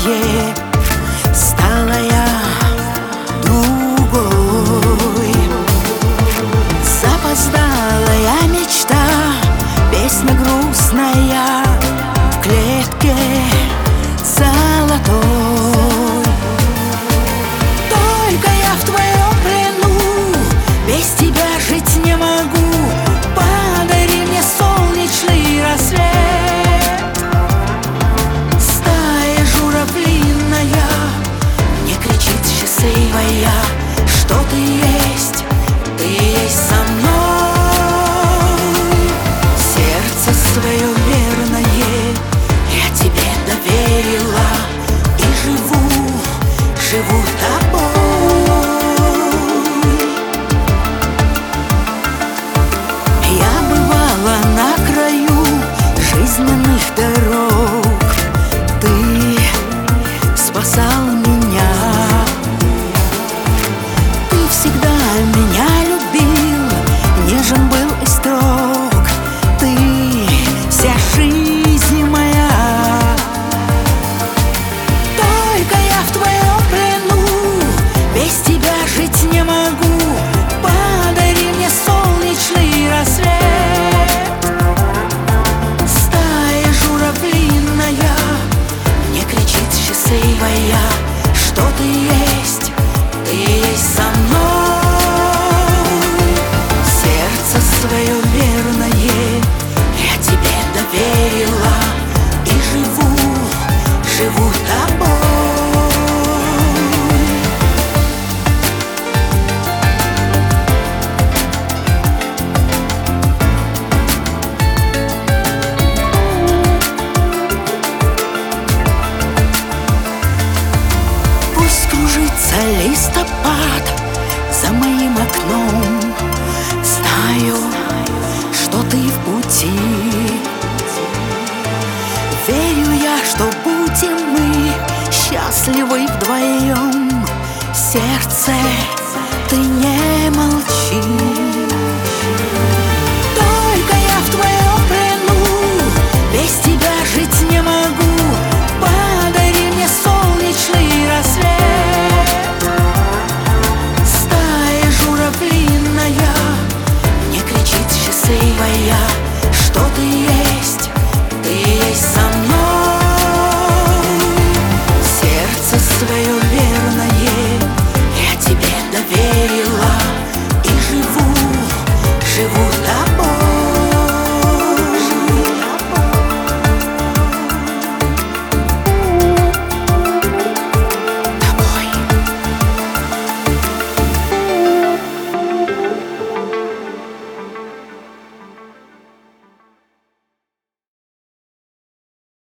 стала я другой. Запоздалая мечта, песня грустная в клетке золотой. Только я в твоем плену, без тебя жить не могу. Подари мне солнечный рассвет. Стая журавлиная мне кричит счастливая, что ты есть со мной. Сердце свое верное я тебе доверила, и живу тобой. Я бывала на краю жизненных дорог, ты спасал меня. Ты всегда меня любил, нежен был и строг. Ты вся жизнь моя. Только я в твоем плену, без тебя жить не могу. Подари мне солнечный рассвет. Стая журавлиная мне кричит счастливая, что ты есть со мной. Сердце свое верное я тебе доверила, и живу тобой. Пусть кружится листопад за моим окном, знаю, что ты в пути. Верю я, что будем мы счастливы вдвоем. Сердце, ты не молчи. Только я в твоем плену, без тебя жить не могу. Подари мне солнечный рассвет. Стая журавлиная мне кричит счастливая, что ты есть со мной. Сердце свое верное я тебе доверила, и живу